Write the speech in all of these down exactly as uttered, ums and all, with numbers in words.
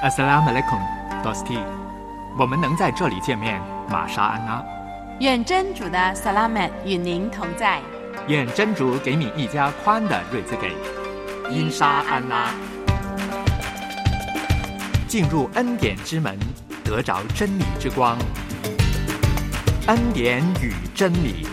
Assalamu alaikum, Dosti。我们能在这里见面，玛莎安拉。 愿真主的萨拉曼与您同在。 愿真主给你一家宽的日子给。因沙安拉。进入恩典之门，得着真理之光。恩典与真理。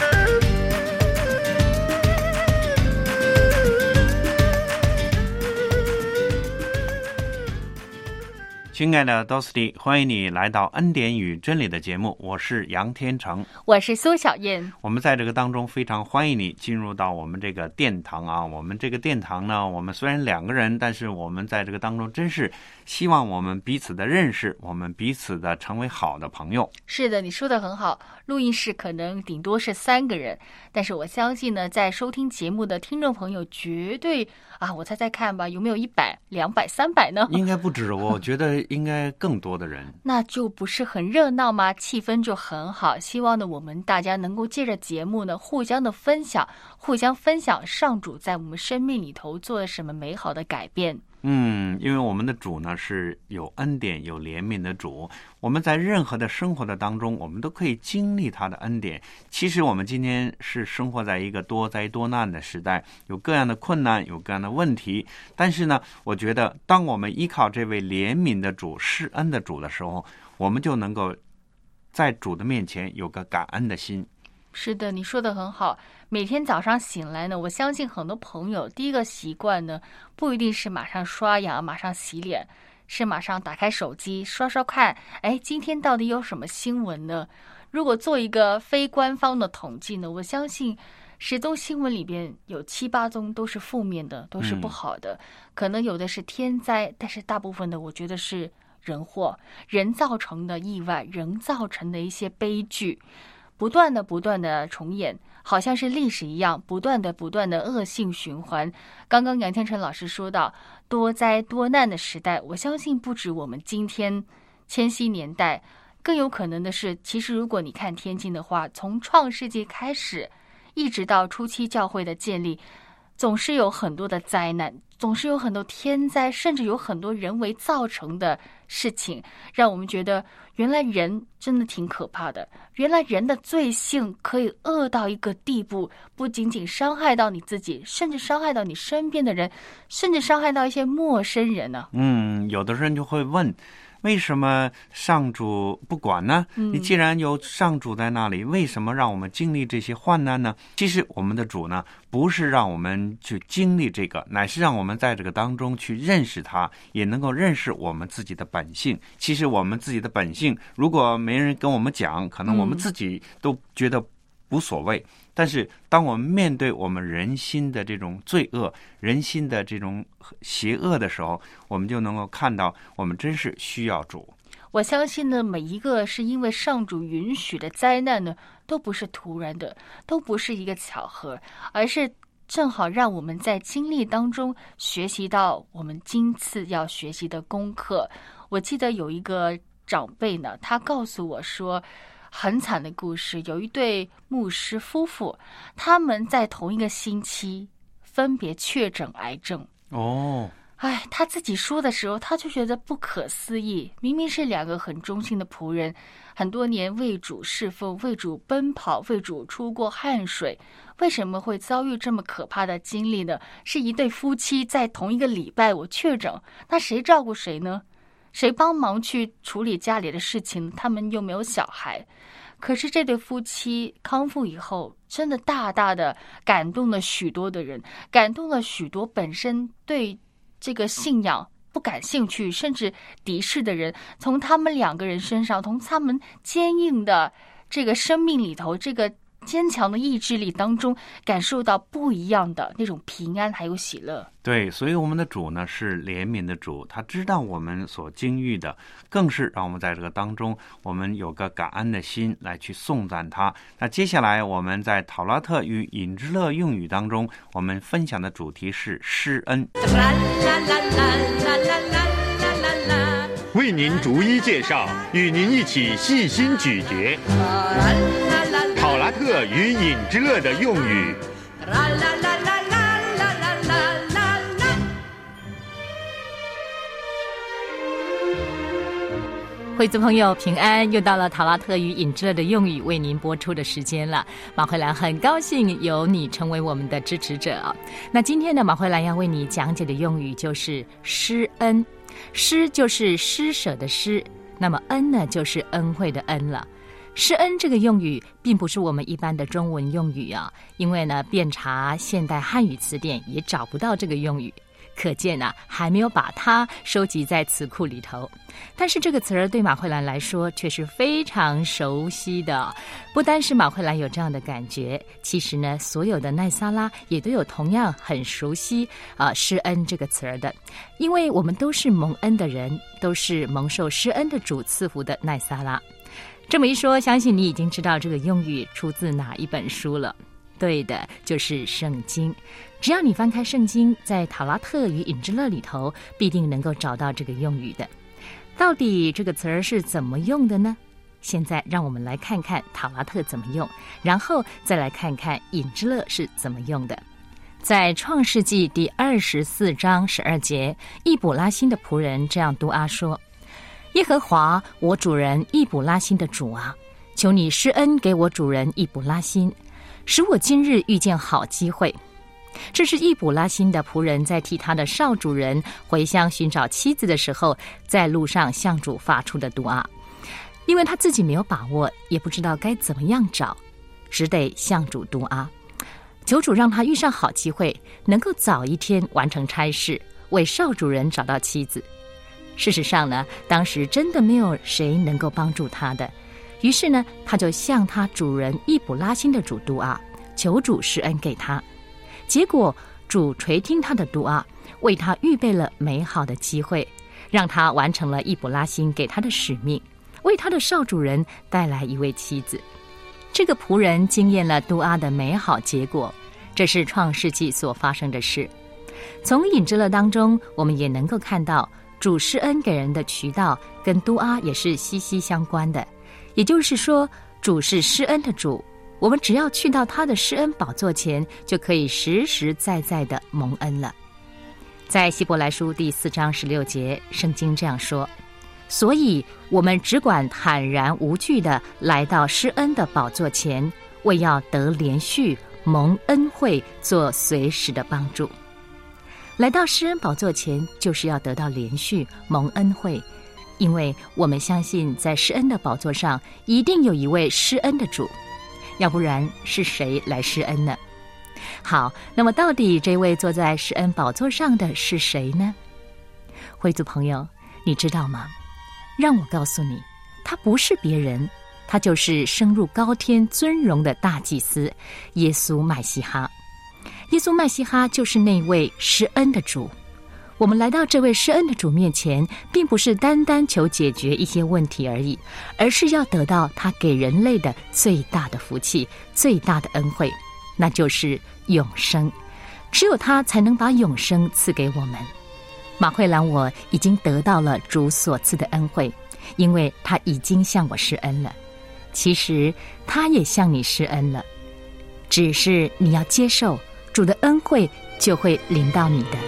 亲爱的 Dosti， 欢迎你来到恩典与真理的节目，我是杨天成， 我是苏小燕。 我们在这个当中非常欢迎你进入到我们这个殿堂啊。我们这个殿堂呢，我们虽然两个人，但是我们在这个当中真是希望我们彼此的认识，我们彼此的成为好的朋友。 是的，你说的很好。录音室可能顶多是三个人，但是我相信呢，在收听节目的听众朋友绝对啊，我猜猜看吧，有没有一百、两百、三百呢？ 应该不止，我觉得应该更多的人。 那就不是很热闹吗？气氛就很好。希望呢，我们大家能够借着节目呢，互相的分享，互相分享上主在我们生命里头做了什么美好的改变。 嗯，因为我们的主呢是有恩典有怜悯的主，我们在任何的生活的当中，我们都可以经历他的恩典。其实我们今天是生活在一个多灾多难的时代，有各样的困难，有各样的问题，但是呢，我觉得当我们依靠这位怜悯的主、施恩的主的时候，我们就能够在主的面前有个感恩的心。 是的，你说的很好。每天早上醒来呢，我相信很多朋友第一个习惯呢，不一定是马上刷牙、马上洗脸，是马上打开手机刷刷看，哎，今天到底有什么新闻呢？如果做一个非官方的统计呢，我相信十宗新闻里边有七八宗都是负面的，都是不好的。嗯、可能有的是天灾，但是大部分的我觉得是人祸，人造成的意外，人造成的一些悲剧。不断的不断的重演，好像是历史一样，不断的不断的恶性循环。刚刚杨天成老师说到多灾多难的时代，我相信不止我们今天千禧年代，更有可能的是，其实如果你看天经的话，从创世纪开始一直到初期教会的建立，总是有很多的灾难，总是有很多天灾，甚至有很多人为造成的事情，让我们觉得原来人真的挺可怕的，原来人的罪性可以恶到一个地步，不仅仅伤害到你自己，甚至伤害到你身边的人，甚至伤害到一些陌生人呢、啊。 嗯，有的人就会问，为什么上主不管呢？你既然有上主在那里，为什么让我们经历这些患难呢？其实我们的主呢，不是让我们去经历这个，乃是让我们在这个当中去认识他，也能够认识我们自己的本性。其实我们自己的本性，如果没人跟我们讲，可能我们自己都觉得无所谓。嗯，但是当我们面对我们人心的这种罪恶，人心的这种邪恶的时候，我们就能够看到我们真是需要主。 我相信呢，每一个是因为上主允许的灾难呢，都不是突然的，都不是一个巧合，而是正好让我们在经历当中学习到我们今次要学习的功课。我记得有一个长辈呢，他告诉我说，很惨的故事，有一对牧师夫妇，他们在同一个星期分别确诊癌症。 哦， 哎，他自己说的时候，他就觉得不可思议。明明是两个很忠心的仆人，很多年为主侍奉，为主奔跑，为主出过汗水，为什么会遭遇这么可怕的经历呢？是一对夫妻在同一个礼拜我确诊，那谁照顾谁呢？谁帮忙去处理家里的事情？他们又没有小孩。可是这对夫妻康复以后，真的大大的感动了许多的人，感动了许多本身对这个信仰不感兴趣甚至敌视的人，从他们两个人身上，从他们坚硬的这个生命里头，这个坚强的意志力当中，感受到不一样的那种平安还有喜乐。 对，所以我们的主呢是怜悯的主，他知道我们所经历的，更是让我们在这个当中，我们有个感恩的心来去颂赞他。那接下来我们在讨拉特与引之乐用语当中，我们分享的主题是施恩。 为您逐一介绍，与您一起细心咀嚼讨拉特与引之乐的用语。 惠族朋友平安，又到了陶拉特与尹之乐的用语为您播出的时间了。马慧兰很高兴有你成为我们的支持者啊。那今天呢，马慧兰要为你讲解的用语就是施恩。施就是施舍的施，那么恩呢就是恩惠的恩了。施恩这个用语并不是我们一般的中文用语啊，因为呢遍查现代汉语词典也找不到这个用语，可见啊还没有把它收集在词库里头。但是这个词儿对马慧兰来说却是非常熟悉的，不单是马慧兰有这样的感觉，其实呢所有的奈撒拉也都有同样很熟悉啊、呃、施恩这个词儿的，因为我们都是蒙恩的人，都是蒙受施恩的主赐福的奈撒拉。这么一说，相信你已经知道这个用语出自哪一本书了。对的，就是圣经。只要你翻开圣经，在陶拉特与尹之乐里头必定能够找到这个用语的。到底这个词儿是怎么用的呢？现在让我们来看看陶拉特怎么用，然后再来看看尹之乐是怎么用的。在创世纪第二十四章十二节，易卜拉欣的仆人这样读阿说：耶和华我主人易卜拉欣的主啊，求你施恩给我主人易卜拉欣，使我今日遇见好机会。这是易卜拉欣的仆人在替他的少主人回乡寻找妻子的时候，在路上向主发出的读啊，因为他自己没有把握，也不知道该怎么样找，只得向主读啊，求主让他遇上好机会，能够早一天完成差事，为少主人找到妻子。事实上呢，当时真的没有谁能够帮助他的，于是呢，他就向他主人易卜拉欣的主读啊，求主施恩给他。结果主垂听他的读啊，为他预备了美好的机会，让他完成了易卜拉欣给他的使命，为他的少主人带来一位妻子。这个仆人经验了读啊的美好结果，这是创世纪所发生的事。从尹之乐当中，我们也能够看到主施恩给人的渠道跟读啊也是息息相关的。也就是说，主是施恩的主，我们只要去到他的施恩宝座前，就可以实实在在的蒙恩了。在希伯来书第四章十六节，圣经这样说：所以我们只管坦然无惧的来到施恩的宝座前，为要得连续蒙恩惠，做随时的帮助。来到施恩宝座前，就是要得到连续蒙恩惠，因为我们相信在施恩的宝座上一定有一位施恩的主，要不然是谁来施恩呢？好，那么到底这位坐在施恩宝座上的是谁呢？惠族朋友，你知道吗？让我告诉你，他不是别人，他就是升入高天尊荣的大祭司耶稣麦西哈。耶稣麦西哈就是那位施恩的主。我们来到这位施恩的主面前，并不是单单求解决一些问题而已，而是要得到他给人类的最大的福气，最大的恩惠，那就是永生。只有他才能把永生赐给我们。马慧兰我已经得到了主所赐的恩惠，因为他已经向我施恩了。其实他也向你施恩了，只是你要接受主的恩惠，就会临到你的。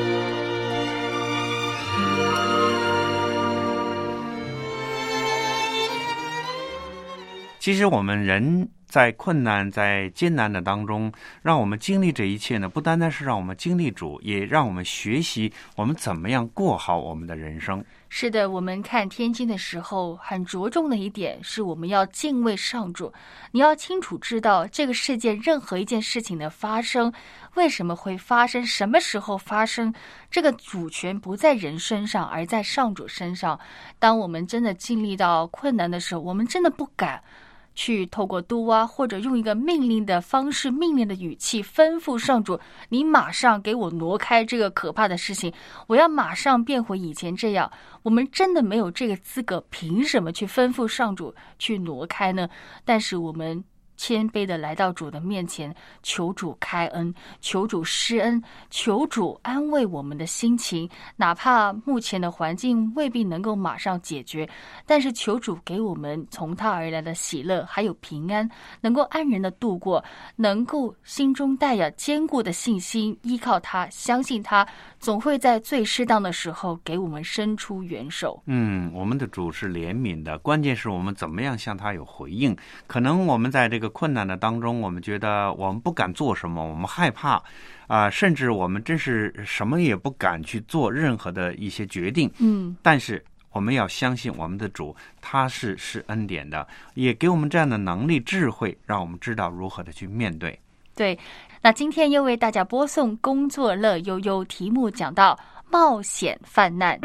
其实我们人在困难在艰难的当中，让我们经历这一切呢，不单单是让我们经历主，也让我们学习我们怎么样过好我们的人生。 是的，我们看天经的时候很着重的一点是我们要敬畏上主。你要清楚知道这个世界任何一件事情的发生，为什么会发生，什么时候发生，这个主权不在人身上，而在上主身上。当我们真的经历到困难的时候，我们真的不敢去透过督啊，或者用一个命令的方式、命令的语气吩咐上主，你马上给我挪开这个可怕的事情，我要马上变回以前这样。我们真的没有这个资格，凭什么去吩咐上主去挪开呢？但是我们谦卑的来到主的面前，求主开恩，求主施恩，求主安慰我们的心情，哪怕目前的环境未必能够马上解决，但是求主给我们从他而来的喜乐还有平安，能够安然的度过，能够心中带着坚固的信心，依靠他，相信他总会在最适当的时候给我们伸出援手。 嗯，我们的主是怜悯的，关键是我们怎么样向他有回应。可能我们在这个困难的当中，我们觉得我们不敢做什么，我们害怕啊、呃，甚至我们真是什么也不敢去做任何的一些决定。 嗯， 但是我们要相信我们的主，他是是恩典的，也给我们这样的能力智慧，让我们知道如何的去面对。 对，那今天又为大家播送工作乐悠悠，题目讲到冒险犯难。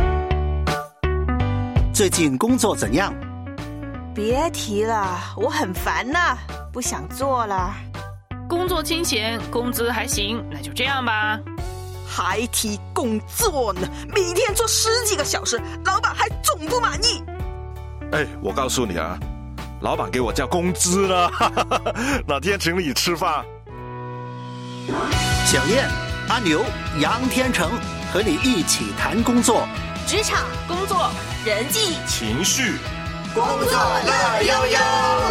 最近工作怎样？ 别提了，我很烦呐，不想做了。 工作清闲，工资还行，那就这样吧。 还提工作呢，每天做十几个小时，老板还总不满意。 哎，我告诉你啊，老板给我交工资了，哪天请你吃饭。 小燕、阿牛、杨天成和你一起谈工作、 职场、 工作、 人际、 情绪， 工作乐悠悠。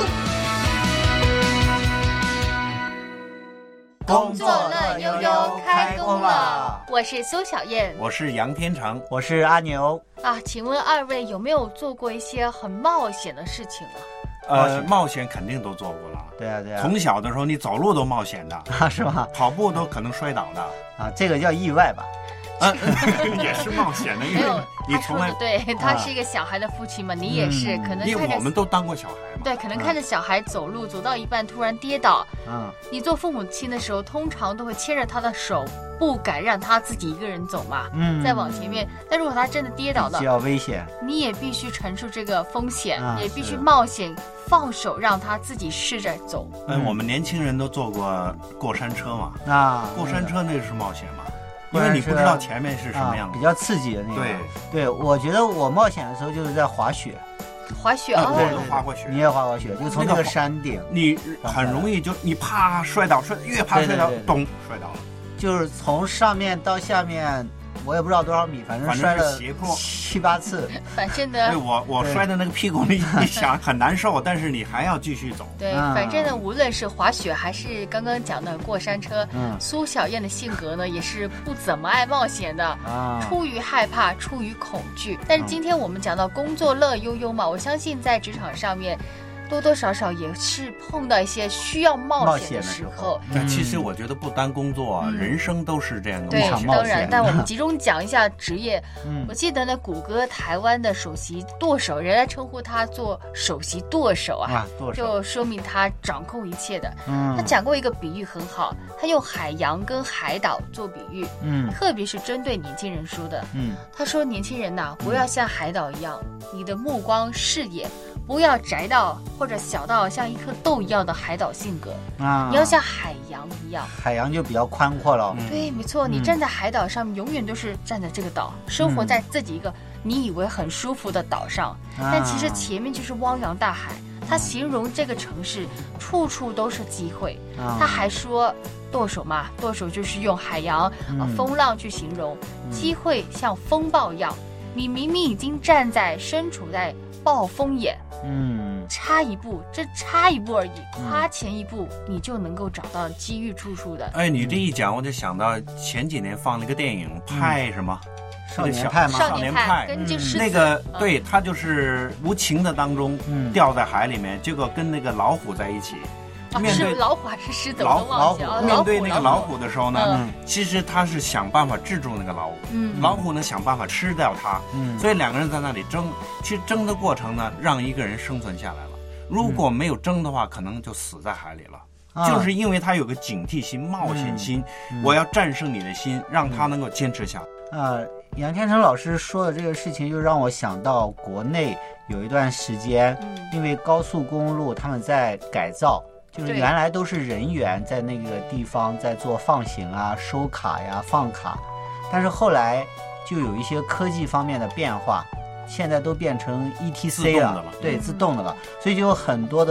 工作乐悠悠开工了。 我是苏小燕， 我是杨天成， 我是阿牛啊。请问二位有没有做过一些很冒险的事情啊？ 呃，冒险肯定都做过了。 对啊，对啊。 从小的时候，你走路都冒险的啊，是吗？ 跑步都可能摔倒的啊，这个叫意外吧？ 啊，也是冒险的，因为你从来对，他是一个小孩的父亲嘛，你也是可能。 因为我们都当过小孩嘛。 对，可能看着小孩走路走到一半突然跌倒， 嗯， 你做父母亲的时候，通常都会牵着他的手，不敢让他自己一个人走嘛， 嗯， 再往前面。但如果他真的跌倒了， 比较危险， 你也必须承受这个风险，也必须冒险放手让他自己试着走。 嗯，我们年轻人都坐过过山车嘛， 啊， 过山车那是冒险嘛。因为你不知道前面是什么样的、 啊，比较刺激的那个。 对， 对，我觉得我冒险的时候就是在滑雪。 滑雪哦，我都滑过雪。 你也滑过雪，就从那个山顶， 你很容易就你啪摔倒，摔越怕摔倒，咚摔倒了。 就是从上面到下面，我也不知道多少米，反正摔了七八次。 反正呢， 对我我摔的那个屁股，你你想很难受，但是你还要继续走。 对，反正呢，无论是滑雪还是刚刚讲的过山车， 嗯， 苏小燕的性格呢也是不怎么爱冒险的， 啊， 出于害怕，出于恐惧。但是今天我们讲到工作乐悠悠嘛，我相信在职场上面。多多少少也是碰到一些需要冒险的时候。 那、嗯、其实我觉得不单工作、啊嗯，人生都是这样的。 对，当然。但我们集中讲一下职业。 嗯， 我记得呢，谷歌台湾的首席舵手，人家称呼他做首席舵手啊， 啊舵手就说明他掌控一切的。 嗯， 他讲过一个比喻很好，他用海洋跟海岛做比喻。 嗯， 特别是针对年轻人说的。 嗯， 他说年轻人呐、啊，不要像海岛一样，你的目光视野。不要窄到或者小到像一颗豆一样的海岛性格啊！ 你要像海洋一样， 海洋就比较宽阔了。 嗯、对，没错，你站在海岛上面，永远都是站在这个岛，嗯、生活在自己一个你以为很舒服的岛上， 啊、 但其实前面就是汪洋大海。他形容这个城市处处都是机会。 啊、 他还说，舵手嘛，舵手就是用海洋、 嗯呃、风浪去形容，嗯、机会像风暴一样，你明明已经站在身处在暴风眼。 嗯， 差一步，这差一步而已，跨前一步，嗯、你就能够找到机遇处处的。 哎，你这一讲，我就想到前几年放了一个电影，派什么？ 嗯、少年派吗？ 少年派，跟这狮子那个，对，他就是无情的当中、 嗯、 掉在海里面，结果跟那个老虎在一起。 啊、 面对是老虎还是狮子？ 老我都忘记了。 面对那个老虎的时候呢， 嗯、 其实他是想办法制住那个老虎， 嗯、 老虎呢想办法吃掉它， 嗯、 所以两个人在那里争。其实争的过程呢，让一个人生存下来了。如果没有争的话，可能就死在海里了。 嗯、 就是因为他有个警惕心、冒险心， 嗯、 我要战胜你的心，让他能够坚持下来。 啊、呃，杨天成老师说的这个事情，就让我想到国内有一段时间， 嗯、 因为高速公路他们在改造。就是原来都是人员在那个地方在做放行啊、收卡呀、放卡，但是后来就有一些科技方面的变化，现在都变成 E T C 了， 了对，自动的了，所以就有很多的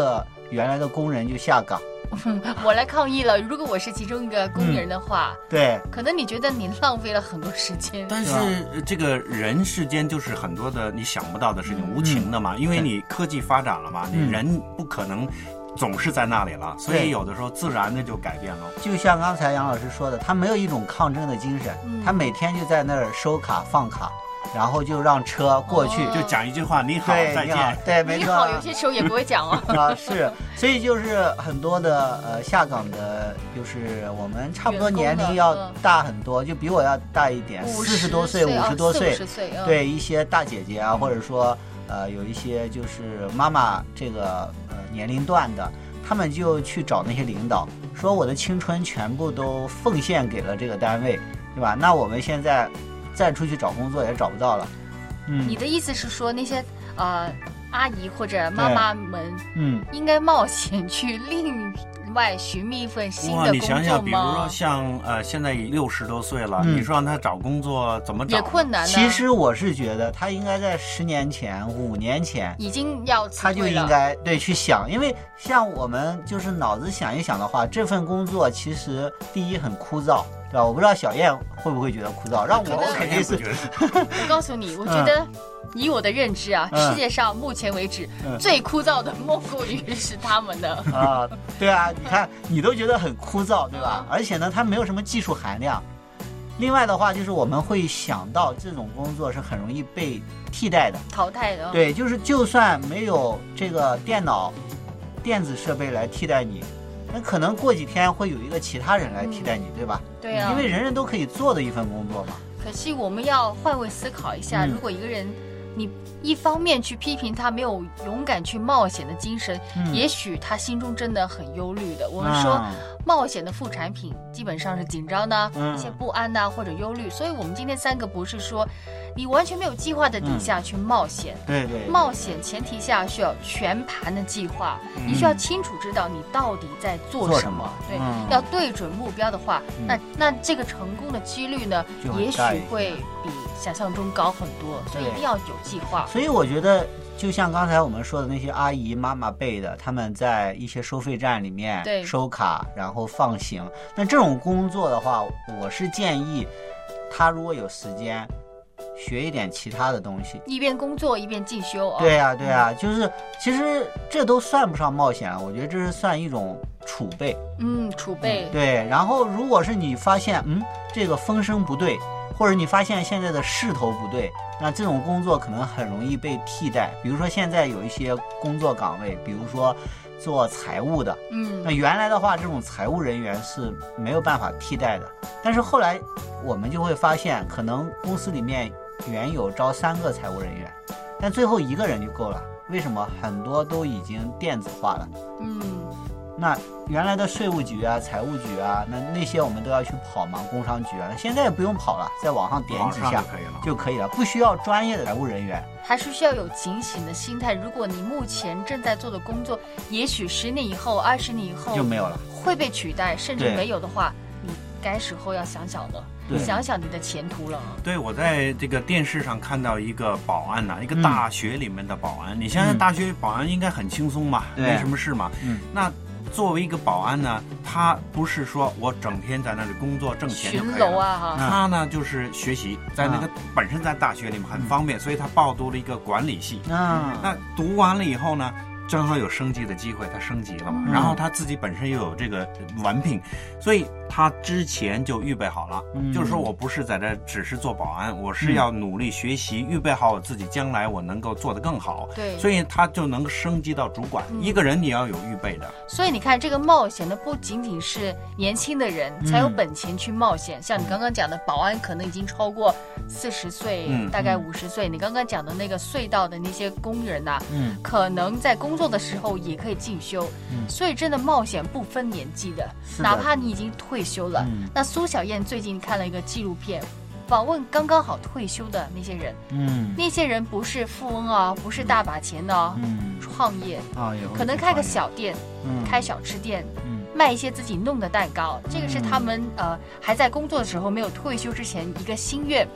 原来的工人就下岗。 我来抗议了。如果我是其中一个工人的话， 嗯、对， 可能你觉得你浪费了很多时间。 但是这个人世间就是很多的你想不到的事情，嗯、无情的嘛，因为你科技发展了嘛，嗯、你人不可能总是在那里了，所以有的时候自然的就改变了。 就像刚才杨老师说的，他没有一种抗争的精神，嗯、他每天就在那儿收卡放卡。然后就让车过去， 哦、就讲一句话，你好，再见。 对，没错。 你好，有些时候也不会讲哦。 啊，是，所以就是很多的呃下岗的，就是我们差不多年龄要大很多，就比我要大一点，四十多岁、五十多岁， 岁对一些大姐姐啊，或者说呃有一些就是妈妈这个呃年龄段的，他们就去找那些领导，说我的青春全部都奉献给了这个单位，对吧？那我们现在。再出去找工作也找不到了， 嗯，你的意思是说那些呃阿姨或者妈妈们， 嗯， 应该冒险去另外寻觅一份新的工作吗？ 你想想，比如说像呃现在六十多岁了，嗯、你说让他找工作怎么找？ 也困难呢。 其实我是觉得他应该在十年前、五年前已经要他就应该对去想，因为像我们就是脑子想一想的话，这份工作其实第一很枯燥。对吧？我不知道小燕会不会觉得枯燥，让我肯定是。 我告诉你，我觉得以我的认知啊，嗯、世界上目前为止、嗯、最枯燥的莫过于是他们的啊。对啊，你看你都觉得很枯燥，对吧？而且呢，它没有什么技术含量。另外的话，就是我们会想到这种工作是很容易被替代的、 淘汰的。 对，就是就算没有这个电脑、电子设备来替代你。那可能过几天会有一个其他人来替代你，嗯、对吧？ 对啊， 因为人人都可以做的一份工作嘛。 可惜我们要换位思考一下，嗯、如果一个人你一方面去批评他没有勇敢去冒险的精神，嗯、也许他心中真的很忧虑的。我们说、嗯、冒险的副产品基本上是紧张的、嗯、一些不安呐、啊、或者忧虑，所以我们今天三个不是说你完全没有计划的底下去冒险， 嗯、对, 对对， 冒险前提下需要全盘的计划，嗯、你需要清楚知道你到底在做什么， 什么对， 嗯、 要对准目标的话，嗯、那那这个成功的几率呢，也许会比想象中高很多，所以一定要有计划。 所以我觉得，就像刚才我们说的那些阿姨妈妈辈的，他们在一些收费站里面收卡，然后放行。那这种工作的话，我是建议他如果有时间，学一点其他的东西， 一边工作一边进修。 对呀、啊，对呀、啊，就是其实这都算不上冒险，我觉得这是算一种储备。 嗯，储备。 嗯、对，然后如果是你发现嗯这个风声不对，或者你发现现在的势头不对，那这种工作可能很容易被替代。比如说现在有一些工作岗位，比如说做财务的， 嗯， 那原来的话这种财务人员是没有办法替代的，但是后来我们就会发现，可能公司里面原有招三个财务人员，但最后一个人就够了。为什么？很多都已经电子化了。 嗯， 那原来的税务局啊、财务局啊，那那些我们都要去跑嘛，工商局啊，现在也不用跑了，在网上点几下就可以了， 就可以了，不需要专业的财务人员。 还是需要有警醒的心态。如果你目前正在做的工作，也许十年以后、二十年以后就没有了， 会被取代，甚至没有的话，你该时候要想想了。想想你的前途了。 对，我在这个电视上看到一个保安呐、啊，一个大学里面的保安。嗯、你想想，大学保安应该很轻松嘛，嗯、没什么事嘛。 嗯， 那作为一个保安呢，他不是说我整天在那里工作挣钱就可以了。 巡逻啊，哈。 他呢就是学习，在那个、嗯、本身在大学里面很方便，所以他报读了一个管理系。 嗯， 那读完了以后呢？正好有升级的机会，他升级了嘛，嗯、然后他自己本身又有这个文凭，所以他之前就预备好了，嗯、就是说我不是在这只是做保安，我是要努力学习，嗯、预备好我自己将来我能够做得更好。 对， 所以他就能升级到主管。嗯、一个人你要有预备的。 所以你看，这个冒险呢，不仅仅是年轻的人才有本钱去冒险，嗯、像你刚刚讲的保安，可能已经超过四十岁，嗯、大概五十岁。你刚刚讲的那个隧道的那些工人呐、啊，嗯，可能在工做的时候也可以进修，嗯、所以真的冒险不分年纪的， 的哪怕你已经退休了。嗯、那苏小燕最近看了一个纪录片，访问刚刚好退休的那些人， 嗯， 那些人不是富翁啊，不是大把钱的、啊， 嗯， 创业啊， 可能开个小店， 嗯， 开小吃店， 嗯， 卖一些自己弄的蛋糕，这个是他们、嗯、呃还在工作的时候没有退休之前一个心愿。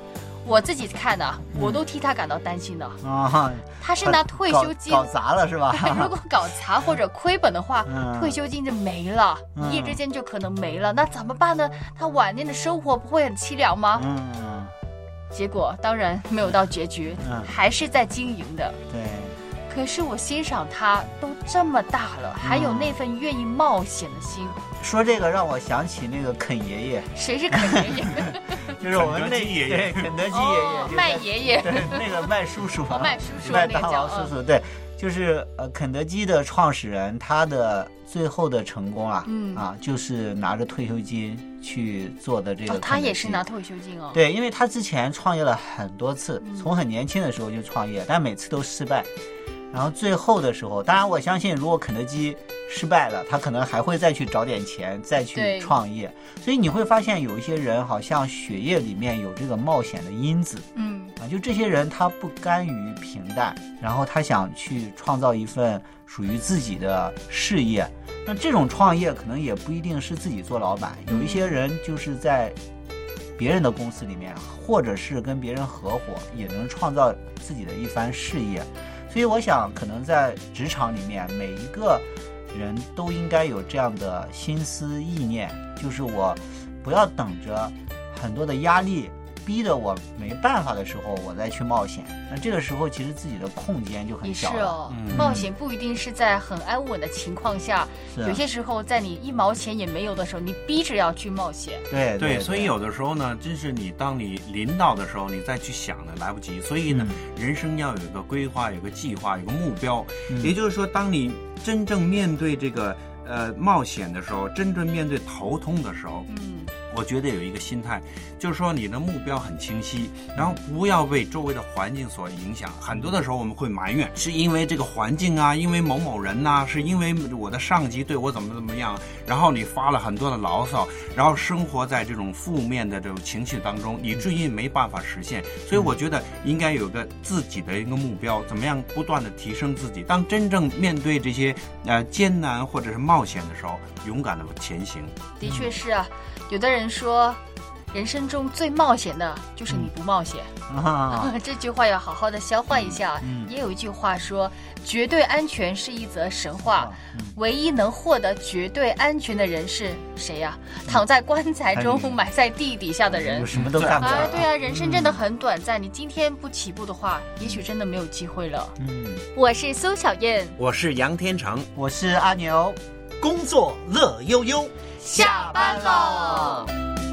我自己看的、啊，我都替他感到担心的啊。 他是拿退休金搞砸了是吧？ 如果搞砸或者亏本的话， 嗯、 退休金就没了， 嗯、 一夜之间就可能没了。那怎么办呢？他晚年的生活不会很凄凉吗？ 嗯， 结果当然没有到结局， 嗯、 还是在经营的。 对。 可是我欣赏他都这么大了，还有那份愿意冒险的心。 说这个让我想起那个肯爷爷。 谁是肯爷爷？ 就是我们那爷爷， 对，肯德基爷爷， 哦、麦爷爷， 对，那个麦叔叔， 哦、麦叔叔， 麦当劳叔叔，对，就是呃，肯德基的创始人，他的最后的成功啊， 嗯啊，就是拿着退休金去做的这个、 哦。他也是拿退休金哦。 对，因为他之前创业了很多次，嗯、从很年轻的时候就创业，但每次都失败。然后最后的时候，当然我相信，如果肯德基失败了，他可能还会再去找点钱，再去创业。所以你会发现，有一些人好像血液里面有这个冒险的因子。 嗯， 啊，就这些人他不甘于平淡，然后他想去创造一份属于自己的事业。那这种创业可能也不一定是自己做老板，有一些人就是在别人的公司里面，或者是跟别人合伙，也能创造自己的一番事业。所以我想，可能在职场里面，每一个人都应该有这样的心思意念，就是我不要等着很多的压力逼得我没办法的时候，我再去冒险。那这个时候，其实自己的空间就很小了。 也是哦， 嗯、 冒险不一定是在很安稳的情况下， 啊、 有些时候在你一毛钱也没有的时候，你逼着要去冒险。 对对, 对，所以有的时候呢，真是你当你临到的时候，你再去想呢，来不及。所以呢，嗯、人生要有一个规划，有个计划，有个目标。嗯、也就是说，当你真正面对这个呃冒险的时候，真正面对头痛的时候， 嗯。 我觉得有一个心态，就是说你的目标很清晰，然后不要被周围的环境所影响。很多的时候我们会埋怨，是因为这个环境啊，因为某某人呐、啊，是因为我的上级对我怎么怎么样，然后你发了很多的牢骚，然后生活在这种负面的这种情绪当中，以至于没办法实现。所以我觉得应该有个自己的一个目标，怎么样不断的提升自己。当真正面对这些呃艰难或者是冒险的时候，勇敢的前行。 的确是啊。有的人说，人生中最冒险的就是你不冒险。 嗯啊、 这句话要好好的消化一下。嗯、也有一句话说，绝对安全是一则神话，嗯、唯一能获得绝对安全的人是谁呀、啊？嗯、躺在棺材中、哎、埋在地底下的人， 有什么都干不了。 啊，对啊，人生真的很短暂。嗯、你今天不起步的话，也许真的没有机会了。 嗯， 我是苏小燕， 我是杨天成， 我是阿牛， 工作乐悠悠。 下班喽！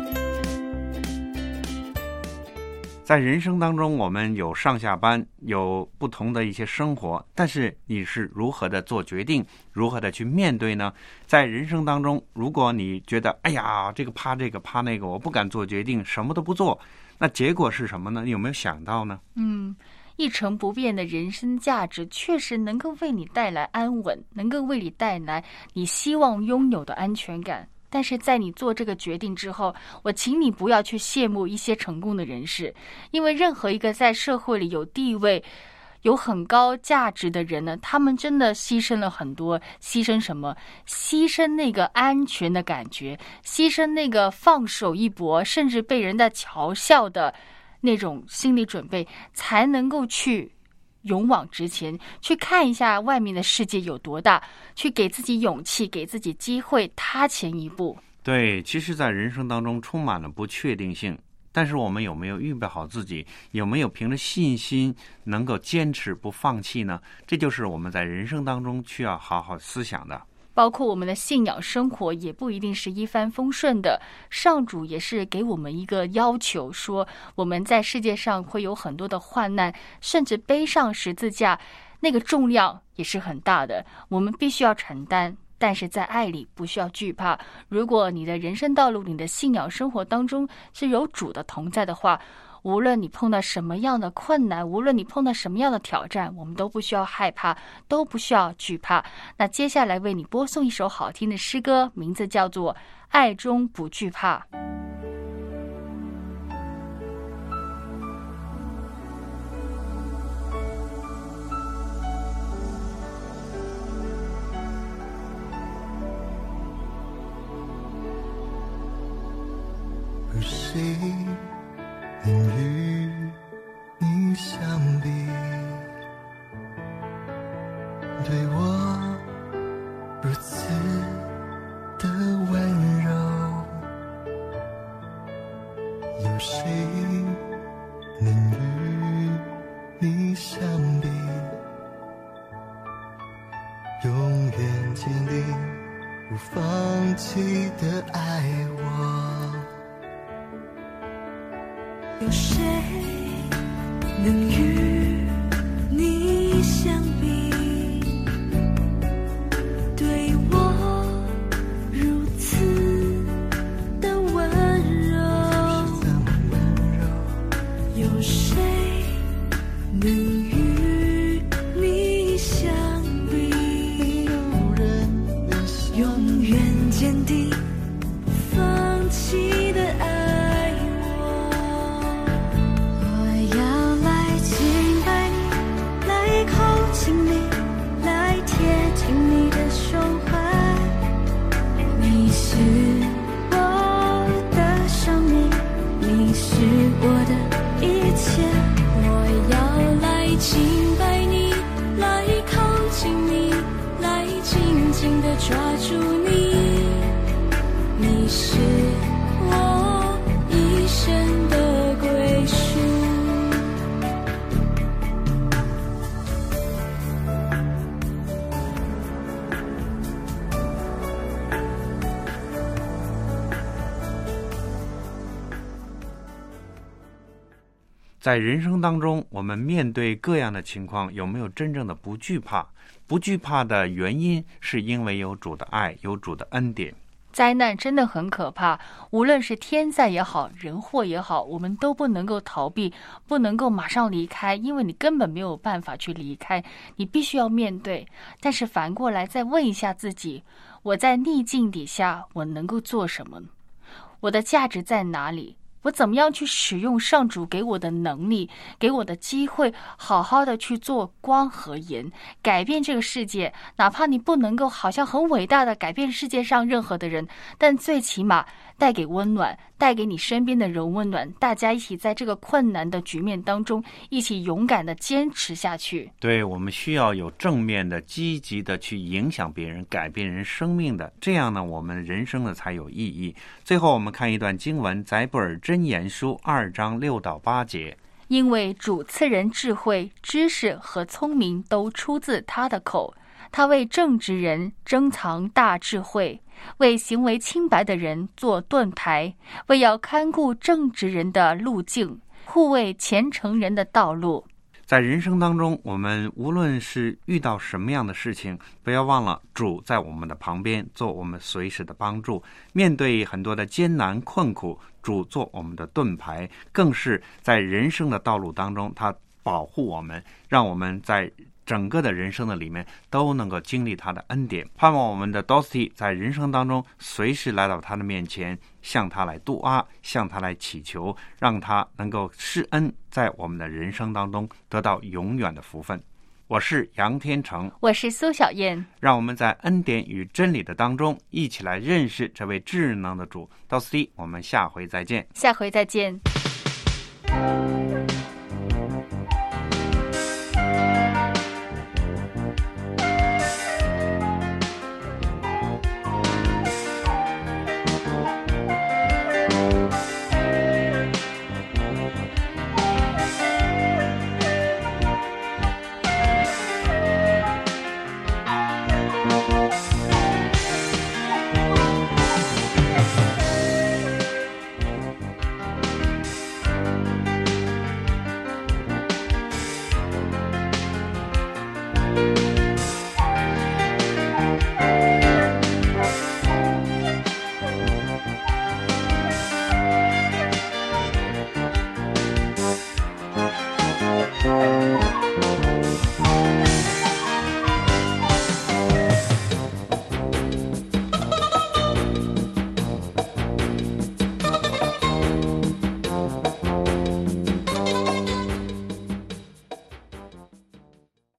在人生当中，我们有上下班，有不同的一些生活，但是你是如何的做决定，如何的去面对呢？在人生当中，如果你觉得哎呀，这个怕这个怕那个，我不敢做决定，什么都不做，那结果是什么呢？你有没有想到呢？ 嗯。一成不变的人生价值确实能够为你带来安稳，能够为你带来你希望拥有的安全感。但是在你做这个决定之后，我请你不要去羡慕一些成功的人士，因为任何一个在社会里有地位、有很高价值的人呢，他们真的牺牲了很多。牺牲什么？牺牲那个安全的感觉，牺牲那个放手一搏，甚至被人的嘲笑的那种心理准备，才能够去勇往直前，去看一下外面的世界有多大，去给自己勇气，给自己机会，踏前一步。 对，其实在人生当中充满了不确定性，但是我们有没有预备好自己，有没有凭着信心能够坚持不放弃呢？这就是我们在人生当中需要好好思想的。 包括我们的信仰生活也不一定是一帆风顺的，上主也是给我们一个要求，说我们在世界上会有很多的患难，甚至背上十字架，那个重量也是很大的，我们必须要承担。但是在爱里不需要惧怕，如果你的人生道路，你的信仰生活当中是有主的同在的话，无论你碰到什么样的困难，无论你碰到什么样的挑战，我们都不需要害怕，都不需要惧怕。那接下来为你播送一首好听的诗歌，名字叫做《爱中不惧怕》。 细言语有谁能与你相比？永远坚定不放弃的爱我。 有谁能与你相比？对我如此的温柔，有谁能与你相比？永远坚定不放弃的爱我。我要来敬拜你，来靠近你，来贴近你的胸怀。你是我的生命，你是我的一切。我要来敬拜你，来靠近你，来紧紧地抓住你。你是我一生的归属。 在人生当中，我们面对各样的情况，有没有真正的不惧怕？不惧怕的原因是因为有主的爱，有主的恩典。 灾难真的很可怕，无论是天灾也好，人祸也好，我们都不能够逃避，不能够马上离开，因为你根本没有办法去离开，你必须要面对。但是反过来再问一下自己，我在逆境底下我能够做什么？我的价值在哪里？我怎么样去使用上主给我的能力，给我的机会，好好的去做光和盐，改变这个世界。哪怕你不能够好像很伟大的改变世界上任何的人，但最起码带给温暖，带给你身边的人温暖，大家一起在这个困难的局面当中，一起勇敢的坚持下去。 对，我们需要有正面的、积极的去影响别人，改变人生命的，这样呢，我们人生呢才有意义。最后我们看一段经文，在布尔箴言书二章六到八节。 因为主赐人智慧、知识和聪明，都出自他的口。他为正直人珍藏大智慧，为行为清白的人做盾牌，为要看顾正直人的路径，护卫虔诚人的道路。 在人生当中，我们无论是遇到什么样的事情，不要忘了主在我们的旁边，做我们随时的帮助。面对很多的艰难困苦，主做我们的盾牌，更是在人生的道路当中，他保护我们，让我们在整个的人生的里面都能够经历他的恩典。盼望我们的 Dosty 在人生当中随时来到他的面前，向他来度阿，向他来祈求，让他能够施恩，在我们的人生当中得到永远的福分。我是杨天成， 我是苏小燕， 让我们在恩典与真理的当中一起来认识这位智能的主。Dosty，我们下回再见。 下回再见。